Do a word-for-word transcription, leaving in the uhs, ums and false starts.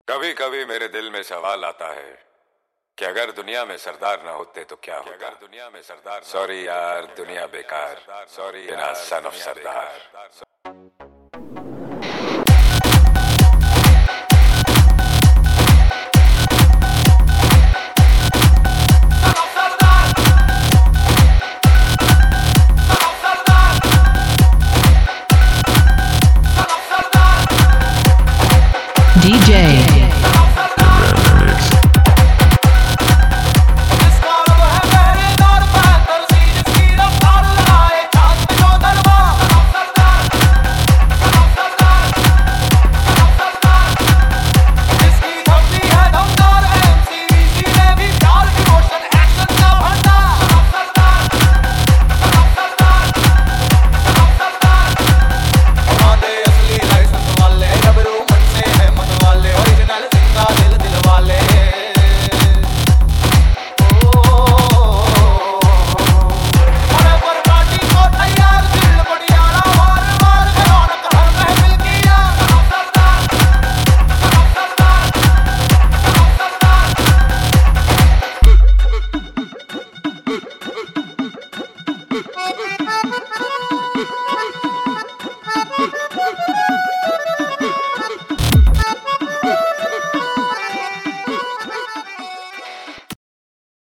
कभी कभी मेरे दिल में सवाल आता है कि अगर दुनिया में सरदार ना होते तो क्या होगा। अगर दुनिया में सरदार सॉरी यार दुनिया बेकार, सॉरी बिना son of Sardar. D J